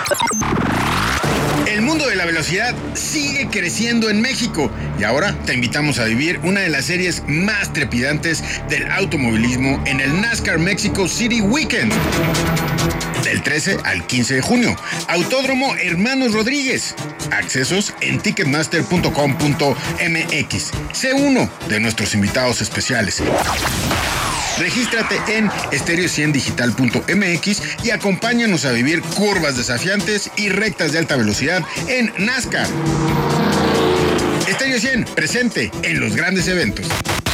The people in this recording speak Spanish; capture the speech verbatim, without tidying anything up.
El mundo de la velocidad sigue creciendo en México y ahora te invitamos a vivir una de las series más trepidantes del automovilismo en el NASCAR Mexico City Weekend. Del trece al quince de junio, Autódromo Hermanos Rodríguez. Accesos en ticketmaster punto com punto m x. Sé uno de nuestros invitados especiales. Regístrate en estéreo cien digital punto m x y acompáñanos a vivir curvas desafiantes y rectas de alta velocidad en NASCAR. Estéreo cien, presente en los grandes eventos.